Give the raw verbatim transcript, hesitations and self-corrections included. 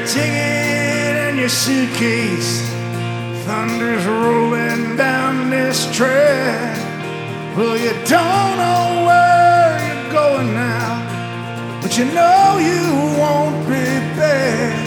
ticket and your suitcase. Thunder's rolling down this track. Well, you don't know where you're going now, but you know you won't be back.